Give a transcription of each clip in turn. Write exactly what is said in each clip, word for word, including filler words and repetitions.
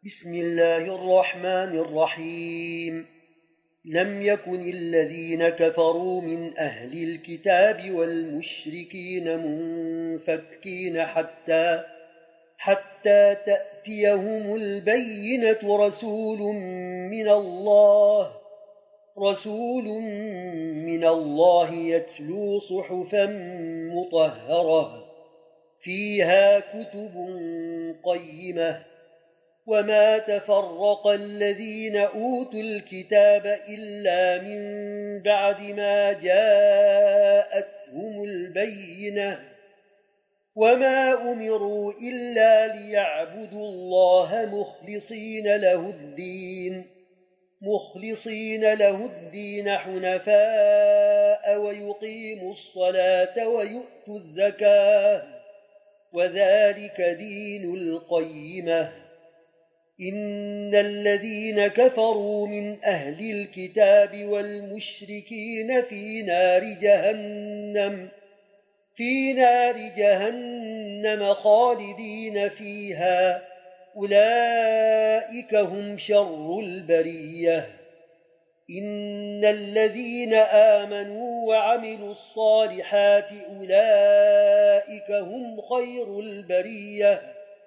بسم الله الرحمن الرحيم لم يكن الذين كفروا من أهل الكتاب والمشركين منفكين حتى حتى تأتيهم البينة رسول من الله رسول من الله يتلو صحفا مطهرة فيها كتب قيمة وما تفرق الذين أوتوا الكتاب إلا من بعد ما جاءتهم البينة وما أمروا إلا ليعبدوا الله مخلصين له الدين مخلصين له الدين حنفاء ويقيموا الصلاة ويؤتوا الزكاة وذلك دين القيمة إن الذين كفروا من أهل الكتاب والمشركين في نار جهنم في نار جهنم خالدين فيها أولئك هم شر البرية إن الذين آمنوا وعملوا الصالحات أولئك هم خير البرية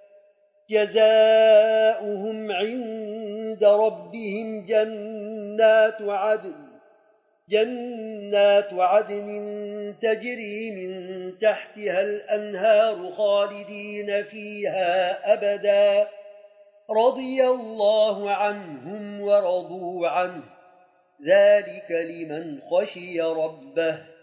جزاؤهم عند ربهم جنات عدن جنات عدن تجري من تحتها الأنهار خالدين فيها أبدا رضي الله عنهم ورضوا عنه ذلك لمن خشي ربه